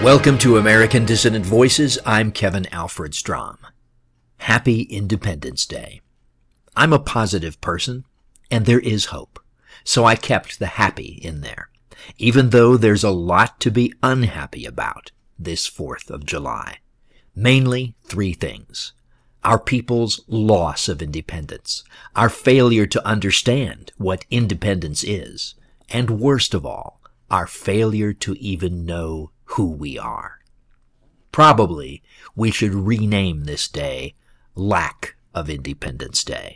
Welcome to American Dissident Voices. I'm Kevin Alfred Strom. Happy Independence Day. I'm a positive person, and there is hope. So I kept the happy in there, even though there's a lot to be unhappy about this 4th of July. Mainly 3 things. Our people's loss of independence, our failure to understand what independence is, and worst of all, our failure to even know who we are. Probably we should rename this day Lack of Independence Day.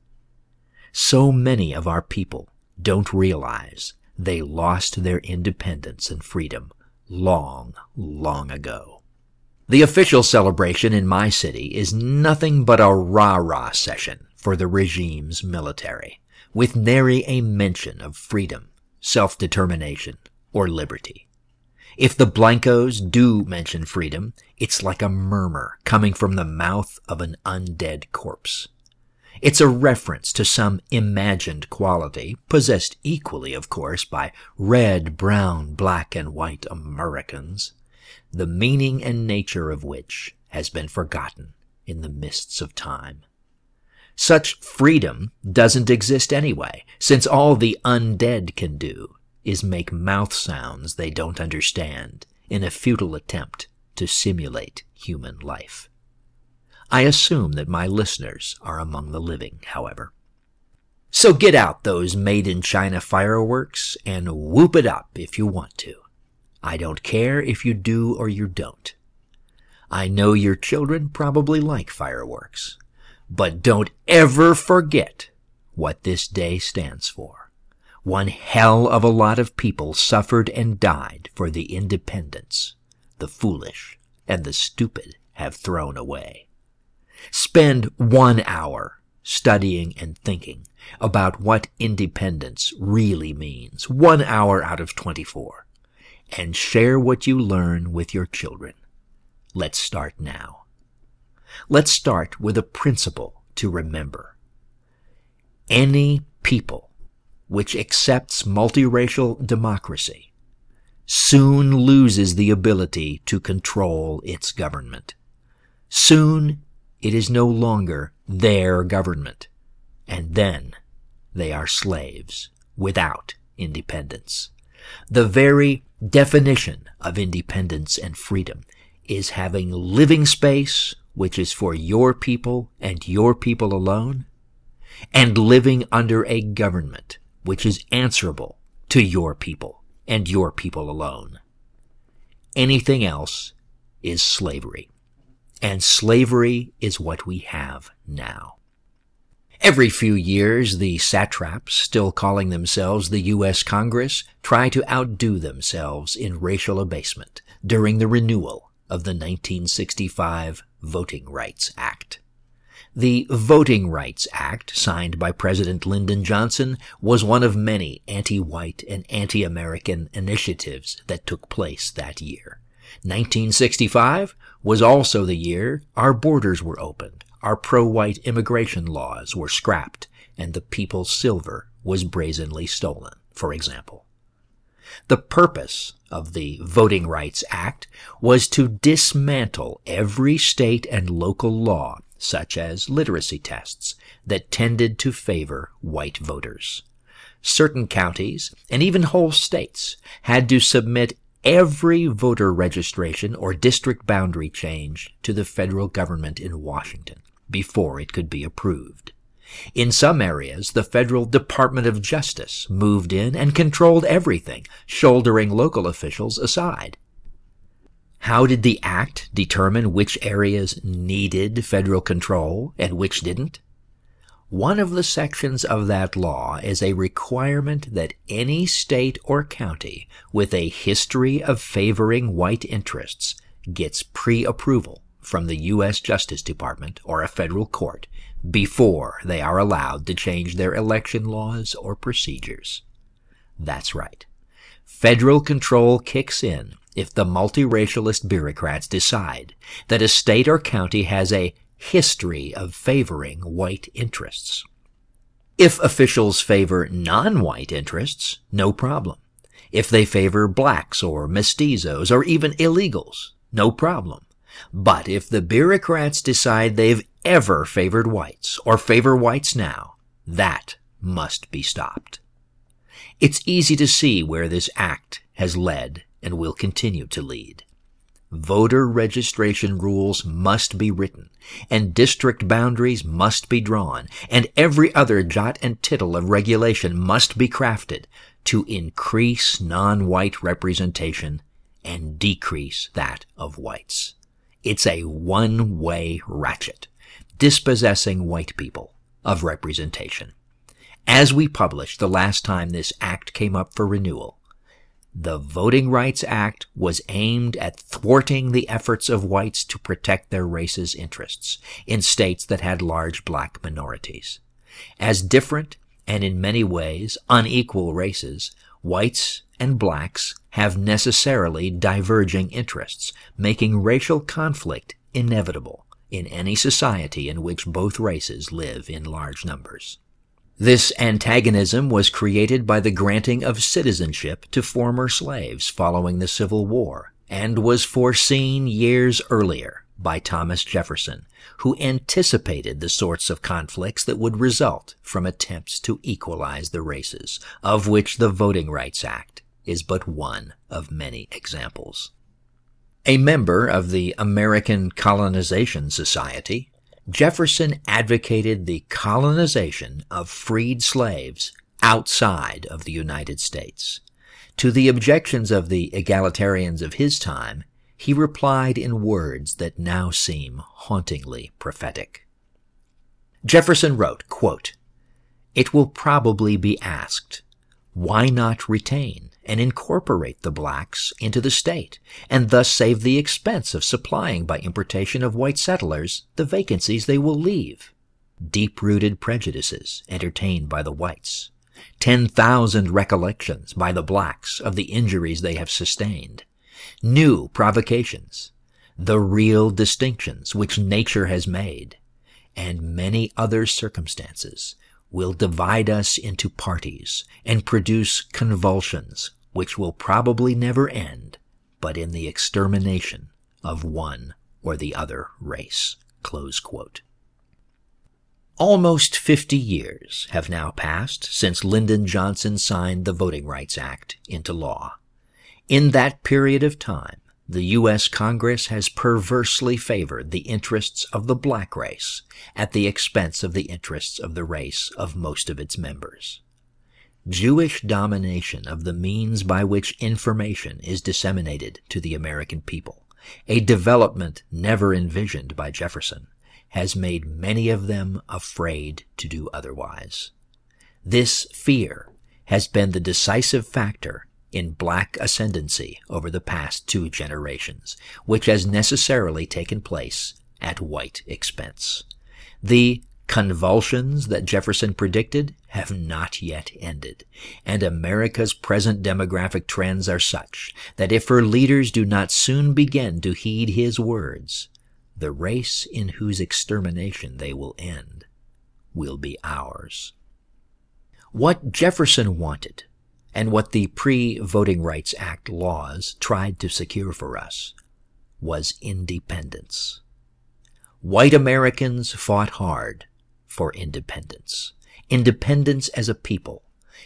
So many of our people don't realize they lost their independence and freedom long, long ago. The official celebration in my city is nothing but a rah-rah session for the regime's military, with nary a mention of freedom, self-determination, or liberty. If the blancos do mention freedom, it's like a murmur coming from the mouth of an undead corpse. It's a reference to some imagined quality, possessed equally, of course, by red, brown, black, and white Americans, the meaning and nature of which has been forgotten in the mists of time. Such freedom doesn't exist anyway, since all the undead can do is make mouth sounds they don't understand in a futile attempt to simulate human life. I assume that my listeners are among the living, however. So get out those made-in-China fireworks and whoop it up if you want to. I don't care if you do or you don't. I know your children probably like fireworks, but don't ever forget what this day stands for. One hell of a lot of people suffered and died for the independence the foolish and the stupid have thrown away. Spend 1 hour studying and thinking about what independence really means, 1 hour out of 24, and share what you learn with your children. Let's start now. Let's start with a principle to remember. Any people which accepts multiracial democracy soon loses the ability to control its government. Soon it is no longer their government, and then they are slaves without independence. The very definition of independence and freedom is having living space which is for your people and your people alone, and living under a government which is answerable to your people and your people alone. Anything else is slavery, and slavery is what we have now. Every few years, the satraps, still calling themselves the U.S. Congress, try to outdo themselves in racial abasement during the renewal of the 1965 Voting Rights Act. The Voting Rights Act, signed by President Lyndon Johnson, was one of many anti-white and anti-American initiatives that took place that year. 1965 was also the year our borders were opened, our pro-white immigration laws were scrapped, and the people's silver was brazenly stolen, for example. The purpose of the Voting Rights Act was to dismantle every state and local law, such as literacy tests, that tended to favor white voters. Certain counties, and even whole states, had to submit every voter registration or district boundary change to the federal government in Washington before it could be approved. In some areas, the federal Department of Justice moved in and controlled everything, shouldering local officials aside. How did the act determine which areas needed federal control and which didn't? One of the sections of that law is a requirement that any state or county with a history of favoring white interests gets pre-approval from the U.S. Justice Department or a federal court before they are allowed to change their election laws or procedures. That's right. Federal control kicks in if the multiracialist bureaucrats decide that a state or county has a history of favoring white interests. If officials favor non-white interests, no problem. If they favor blacks or mestizos or even illegals, no problem. But if the bureaucrats decide they've ever favored whites or favor whites now, that must be stopped. It's easy to see where this act has led and will continue to lead. Voter registration rules must be written, and district boundaries must be drawn, and every other jot and tittle of regulation must be crafted to increase non-white representation and decrease that of whites. It's a one-way ratchet, dispossessing white people of representation. As we published the last time this act came up for renewal, the Voting Rights Act was aimed at thwarting the efforts of whites to protect their race's interests in states that had large black minorities. As different and in many ways unequal races, whites and blacks have necessarily diverging interests, making racial conflict inevitable in any society in which both races live in large numbers. This antagonism was created by the granting of citizenship to former slaves following the Civil War, and was foreseen years earlier by Thomas Jefferson, who anticipated the sorts of conflicts that would result from attempts to equalize the races, of which the Voting Rights Act is but one of many examples. A member of the American Colonization Society, Jefferson advocated the colonization of freed slaves outside of the United States. To the objections of the egalitarians of his time, he replied in words that now seem hauntingly prophetic. Jefferson wrote, quote, "It will probably be asked, why not retain and incorporate the blacks into the state, and thus save the expense of supplying by importation of white settlers the vacancies they will leave? Deep-rooted prejudices entertained by the whites, 10,000 recollections by the blacks of the injuries they have sustained, new provocations, the real distinctions which nature has made, and many other circumstances will divide us into parties and produce convulsions which will probably never end, but in the extermination of one or the other race." Close quote. Almost 50 years have now passed since Lyndon Johnson signed the Voting Rights Act into law. In that period of time, the U.S. Congress has perversely favored the interests of the black race at the expense of the interests of the race of most of its members. Jewish domination of the means by which information is disseminated to the American people, a development never envisioned by Jefferson, has made many of them afraid to do otherwise. This fear has been the decisive factor in black ascendancy over the past 2 generations, which has necessarily taken place at white expense. The convulsions that Jefferson predicted have not yet ended, and America's present demographic trends are such that if her leaders do not soon begin to heed his words, the race in whose extermination they will end will be ours. What Jefferson wanted, and what the pre-Voting Rights Act laws tried to secure for us, was independence. White Americans fought hard for independence. Independence as a people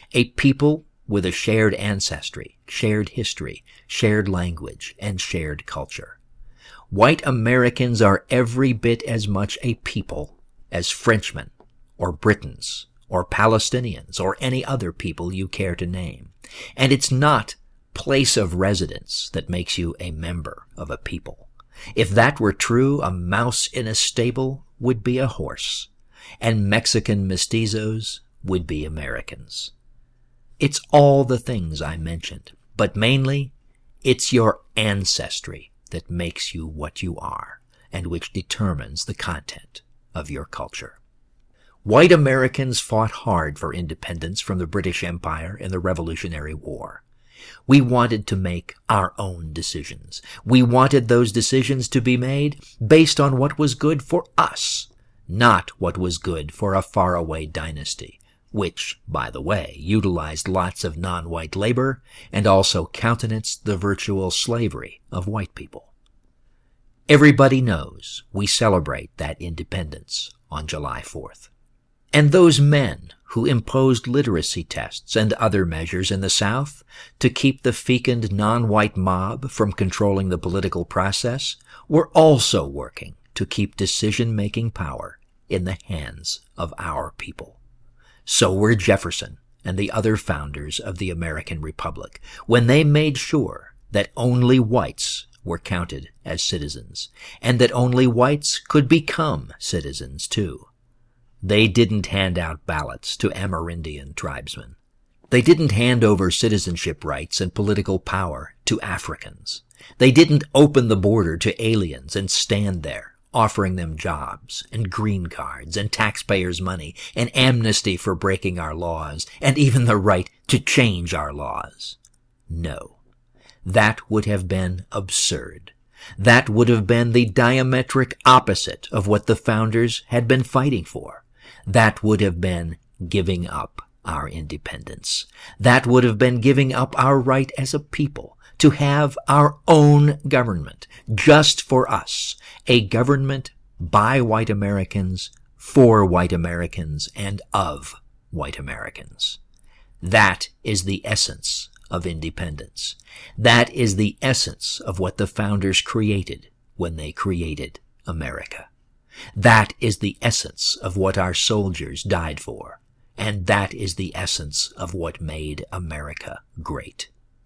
with a shared ancestry, shared history, shared language, and shared culture. White Americans are every bit as much a people as Frenchmen or Britons or Palestinians or any other people you care to name. And it's not place of residence that makes you a member of a people. If that were true, a mouse in a stable would be a horse, and Mexican mestizos would be Americans. It's all the things I mentioned, but mainly it's your ancestry that makes you what you are, and which determines the content of your culture. White Americans fought hard for independence from the British Empire in the Revolutionary War. We wanted to make our own decisions. We wanted those decisions to be made based on what was good for us, not what was good for a faraway dynasty which, by the way, utilized lots of non-white labor and also countenanced the virtual slavery of white people. Everybody knows we celebrate that independence on July 4th. And those men who imposed literacy tests and other measures in the South to keep the fecund non-white mob from controlling the political process were also working to keep decision-making power in the hands of our people. So were Jefferson and the other founders of the American Republic when they made sure that only whites were counted as citizens, and that only whites could become citizens too. They didn't hand out ballots to Amerindian tribesmen. They didn't hand over citizenship rights and political power to Africans. They didn't open the border to aliens and stand there offering them jobs and green cards and taxpayers' money and amnesty for breaking our laws and even the right to change our laws. No, that would have been absurd. That would have been the diametric opposite of what the founders had been fighting for. That would have been giving up our independence. That would have been giving up our right as a people to have our own government, just for us, a government by white Americans, for white Americans, and of white Americans. That is the essence of independence. That is the essence of what the founders created when they created America. That is the essence of what our soldiers died for, and that is the essence of what made America great.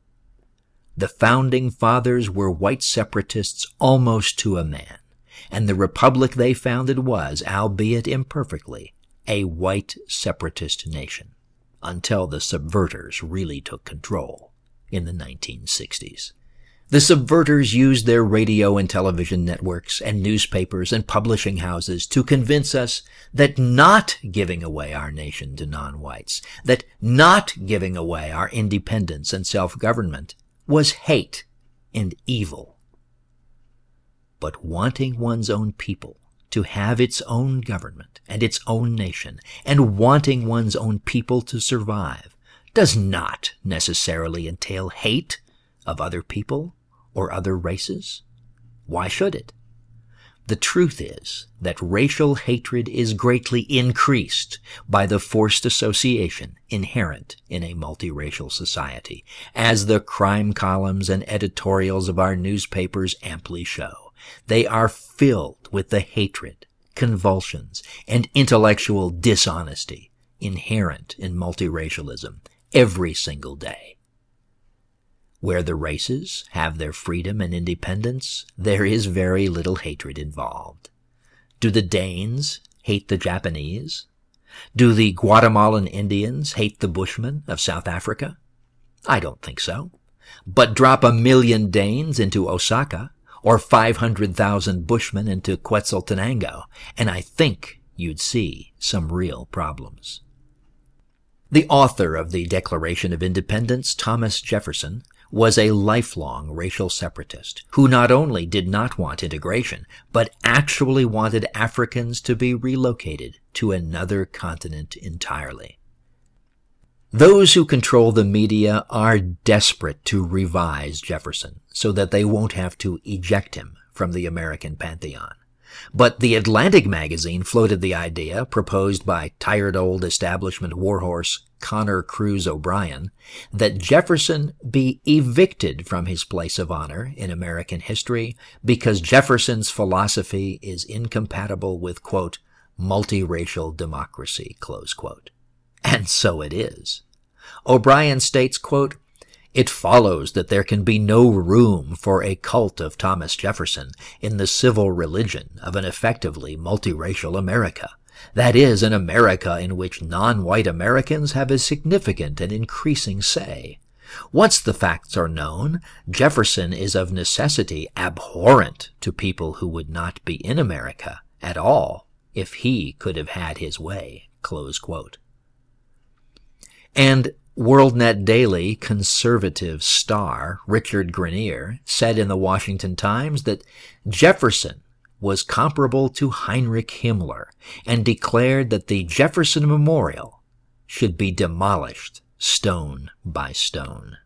The founding fathers were white separatists almost to a man, and the republic they founded was, albeit imperfectly, a white separatist nation, until the subverters really took control in the 1960s. The subverters used their radio and television networks and newspapers and publishing houses to convince us that not giving away our nation to non-whites, that not giving away our independence and self-government was hate and evil. But wanting one's own people to have its own government and its own nation, and wanting one's own people to survive, does not necessarily entail hate of other people or other races. Why should it? The truth is that racial hatred is greatly increased by the forced association inherent in a multiracial society, as the crime columns and editorials of our newspapers amply show. They are filled with the hatred, convulsions, and intellectual dishonesty inherent in multiracialism every single day. Where the races have their freedom and independence, there is very little hatred involved. Do the Danes hate the Japanese? Do the Guatemalan Indians hate the Bushmen of South Africa? I don't think so. But drop 1 million Danes into Osaka, or 500,000 Bushmen into Quetzaltenango, and I think you'd see some real problems. The author of the Declaration of Independence, Thomas Jefferson, was a lifelong racial separatist who not only did not want integration, but actually wanted Africans to be relocated to another continent entirely. Those who control the media are desperate to revise Jefferson so that they won't have to eject him from the American pantheon. But the Atlantic magazine floated the idea, proposed by tired old establishment warhorse Connor Cruz O'Brien, that Jefferson be evicted from his place of honor in American history because Jefferson's philosophy is incompatible with, quote, multiracial democracy, close quote. And so it is. O'Brien states, quote, "It follows that there can be no room for a cult of Thomas Jefferson in the civil religion of an effectively multiracial America. That is, an America in which non-white Americans have a significant and increasing say. Once the facts are known, Jefferson is of necessity abhorrent to people who would not be in America at all if he could have had his way," close quote. And WorldNet Daily conservative star Richard Grenier said in the Washington Times that Jefferson was comparable to Heinrich Himmler and declared that the Jefferson Memorial should be demolished stone by stone.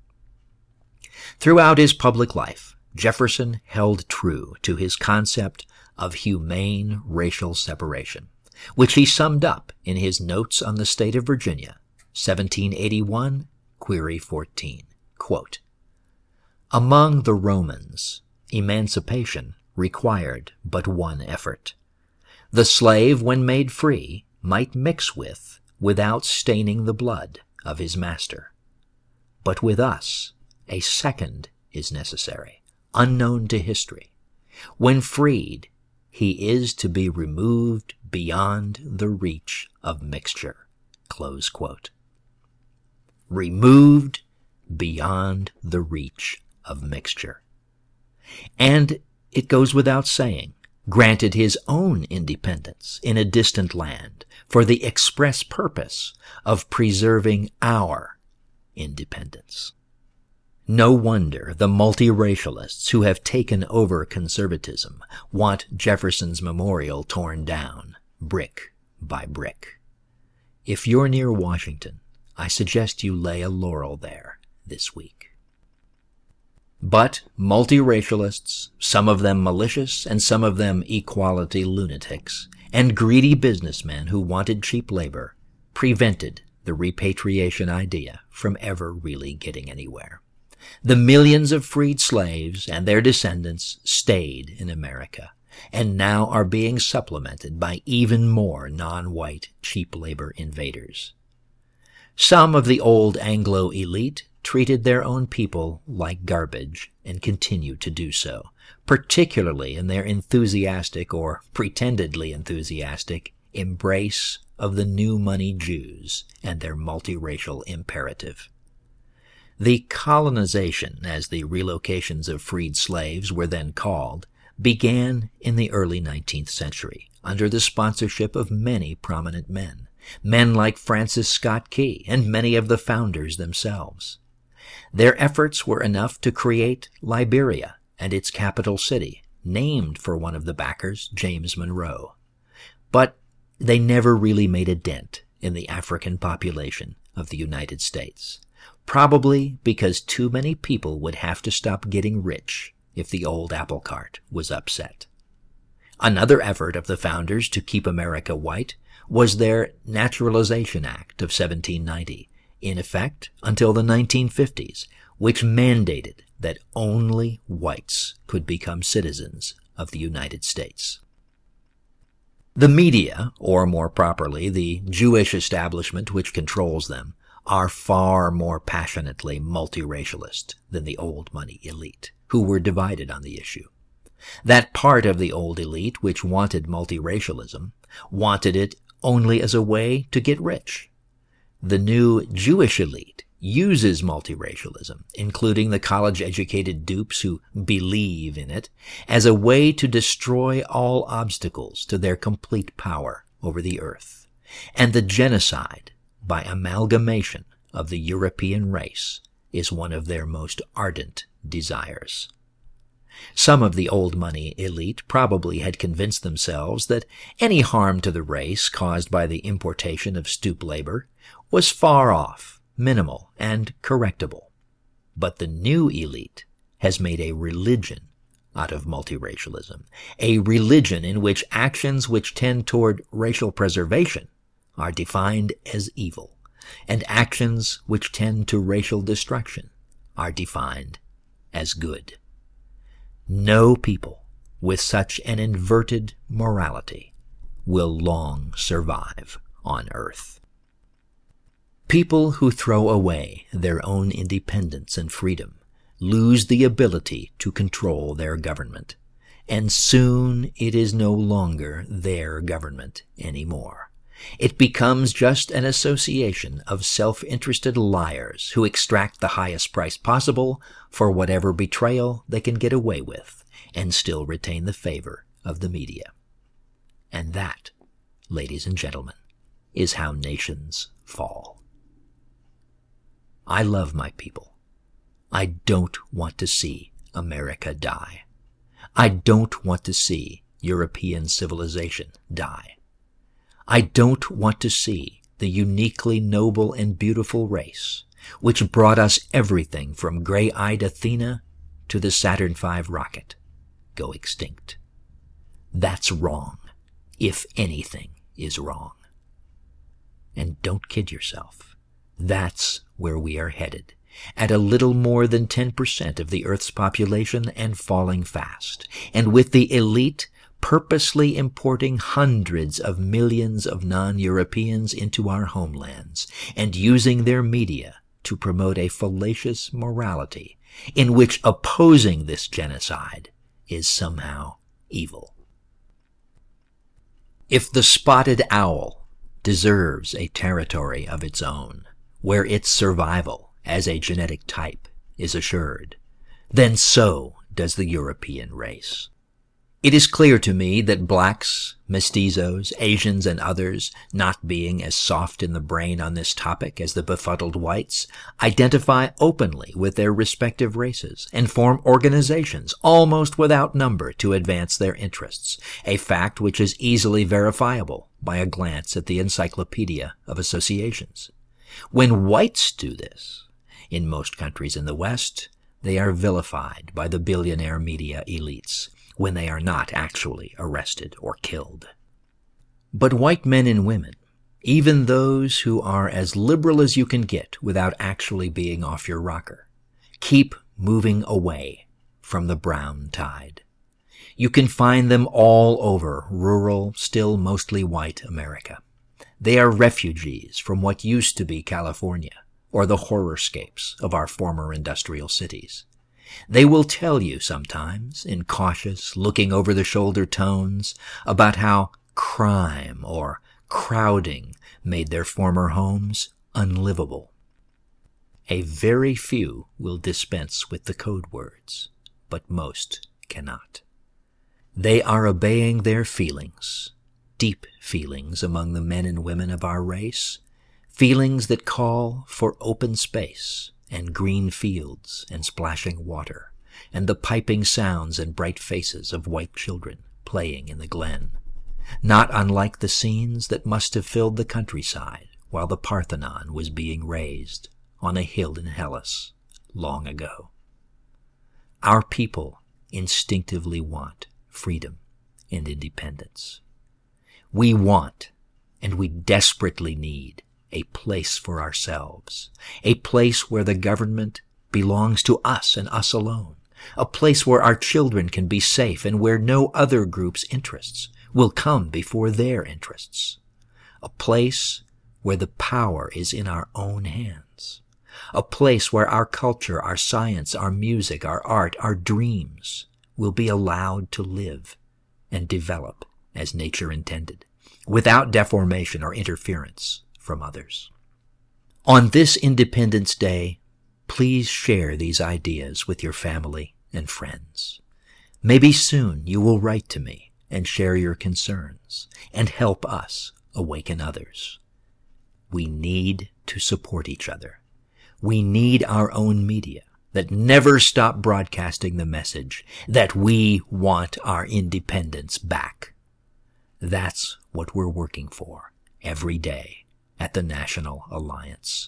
Throughout his public life, Jefferson held true to his concept of humane racial separation, which he summed up in his Notes on the State of Virginia, 1781, Query 14. Quote, "Among the Romans, emancipation required but one effort. The slave, when made free, might mix with, without staining the blood of his master. But with us, a second is necessary, unknown to history. When freed, he is to be removed beyond the reach of mixture." Close quote. Removed beyond the reach of mixture. And it goes without saying, granted his own independence in a distant land for the express purpose of preserving our independence. No wonder the multiracialists who have taken over conservatism want Jefferson's memorial torn down, brick by brick. If you're near Washington, I suggest you lay a laurel there this week. But multiracialists, some of them malicious and some of them equality lunatics, and greedy businessmen who wanted cheap labor, prevented the repatriation idea from ever really getting anywhere. The millions of freed slaves and their descendants stayed in America, and now are being supplemented by even more non-white cheap labor invaders. Some of the old Anglo elite treated their own people like garbage and continue to do so, particularly in their enthusiastic or pretendedly enthusiastic embrace of the new money Jews and their multiracial imperative. The colonization, as the relocations of freed slaves were then called, began in the early 19th century under the sponsorship of many prominent men, men like Francis Scott Key and many of the founders themselves. Their efforts were enough to create Liberia and its capital city, named for one of the backers, James Monroe. But they never really made a dent in the African population of the United States, probably because too many people would have to stop getting rich if the old apple cart was upset. Another effort of the founders to keep America white was their Naturalization Act of 1790, in effect until the 1950s, which mandated that only whites could become citizens of the United States. The media, or more properly, the Jewish establishment which controls them, are far more passionately multiracialist than the old money elite, who were divided on the issue. That part of the old elite which wanted multiracialism wanted it only as a way to get rich. The new Jewish elite uses multiracialism, including the college-educated dupes who believe in it, as a way to destroy all obstacles to their complete power over the earth, and the genocide by amalgamation of the European race is one of their most ardent desires. Some of the old money elite probably had convinced themselves that any harm to the race caused by the importation of stoop labor was far off, minimal, and correctable. But the new elite has made a religion out of multiracialism, a religion in which actions which tend toward racial preservation are defined as evil, and actions which tend to racial destruction are defined as good. No people with such an inverted morality will long survive on earth. People who throw away their own independence and freedom lose the ability to control their government, and soon it is no longer their government anymore. It becomes just an association of self-interested liars who extract the highest price possible for whatever betrayal they can get away with and still retain the favor of the media. And that, ladies and gentlemen, is how nations fall. I love my people. I don't want to see America die. I don't want to see European civilization die. I don't want to see the uniquely noble and beautiful race, which brought us everything from gray-eyed Athena to the Saturn V rocket, go extinct. That's wrong, if anything is wrong. And don't kid yourself. That's where we are headed, at a little more than 10% of the Earth's population and falling fast, and with the elite purposely importing hundreds of millions of non-Europeans into our homelands and using their media to promote a fallacious morality in which opposing this genocide is somehow evil. If the spotted owl deserves a territory of its own, where its survival as a genetic type is assured, then so does the European race. It is clear to me that blacks, mestizos, Asians, and others, not being as soft in the brain on this topic as the befuddled whites, identify openly with their respective races and form organizations almost without number to advance their interests, a fact which is easily verifiable by a glance at the Encyclopedia of Associations. When whites do this, in most countries in the West, they are vilified by the billionaire media elites, when they are not actually arrested or killed. But white men and women, even those who are as liberal as you can get without actually being off your rocker, keep moving away from the brown tide. You can find them all over rural, still mostly white America. They are refugees from what used to be California, or the horrorscapes of our former industrial cities. They will tell you sometimes, in cautious, looking-over-the-shoulder tones, about how crime or crowding made their former homes unlivable. A very few will dispense with the code words, but most cannot. They are obeying their feelings, deep feelings among the men and women of our race, feelings that call for open space, and green fields and splashing water, and the piping sounds and bright faces of white children playing in the glen, not unlike the scenes that must have filled the countryside while the Parthenon was being raised on a hill in Hellas long ago. Our people instinctively want freedom and independence. We want, and we desperately need, a place for ourselves, a place where the government belongs to us and us alone, a place where our children can be safe and where no other group's interests will come before their interests, a place where the power is in our own hands, a place where our culture, our science, our music, our art, our dreams will be allowed to live and develop as nature intended, without deformation or interference from others. On this Independence Day, please share these ideas with your family and friends. Maybe soon you will write to me and share your concerns and help us awaken others. We need to support each other. We need our own media that never stop broadcasting the message that we want our independence back. That's what we're working for every day at the National Alliance.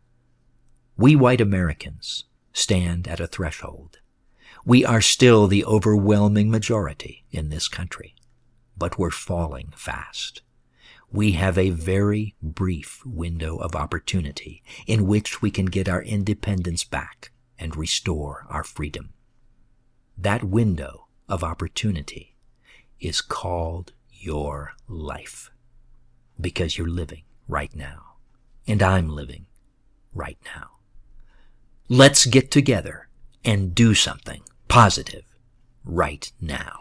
We white Americans stand at a threshold. We are still the overwhelming majority in this country, but we're falling fast. We have a very brief window of opportunity in which we can get our independence back and restore our freedom. That window of opportunity is called your life, because you're living right now, and I'm living right now. Let's get together and do something positive right now.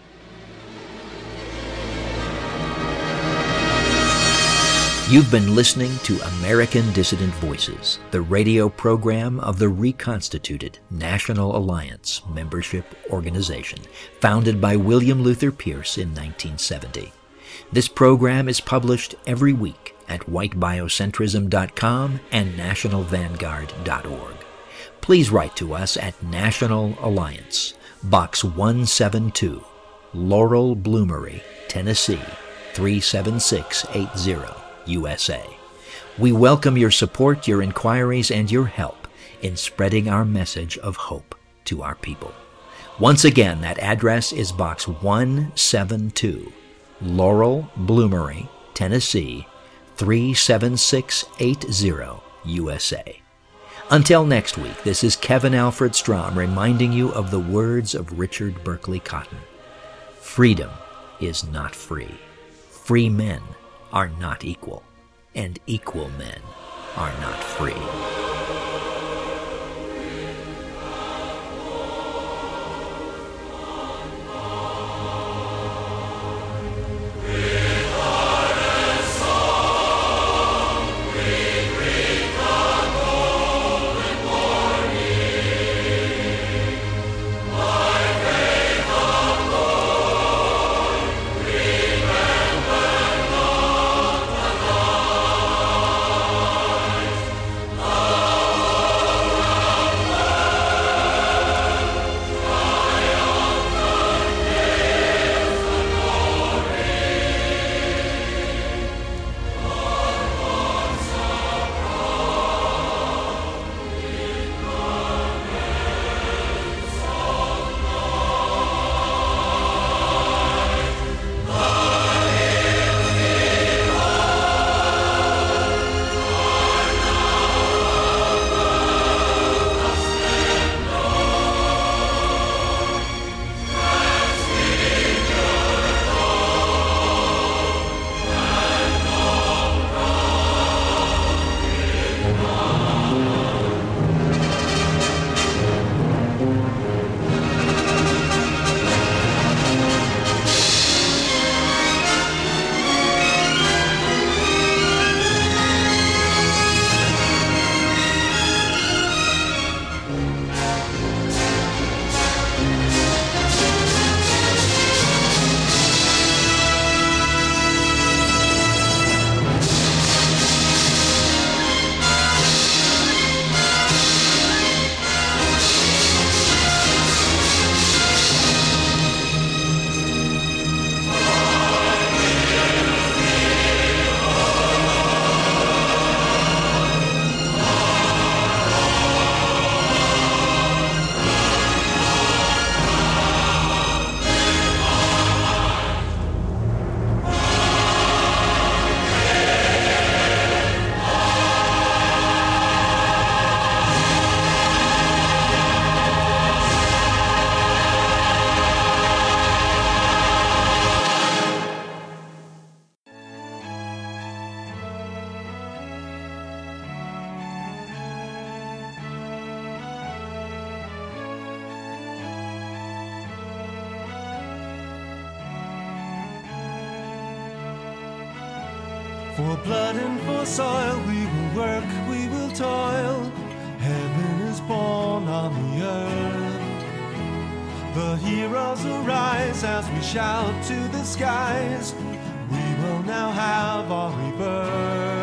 You've been listening to American Dissident Voices, the radio program of the reconstituted National Alliance membership organization, founded by William Luther Pierce in 1970. This program is published every week at whitebiocentrism.com and nationalvanguard.org. Please write to us at National Alliance, Box 172, Laurel Bloomery, Tennessee, 37680, USA. We welcome your support, your inquiries, and your help in spreading our message of hope to our people. Once again, that address is Box 172, Laurel, Bloomery, Tennessee, 37680, USA. Until next week, this is Kevin Alfred Strom reminding you of the words of Richard Berkeley Cotton. Freedom is not free. Free men are not equal, and equal men are not free. For blood and for soil we will work, we will toil. Heaven is born on the earth. The heroes arise as we shout to the skies. We will now have our rebirth.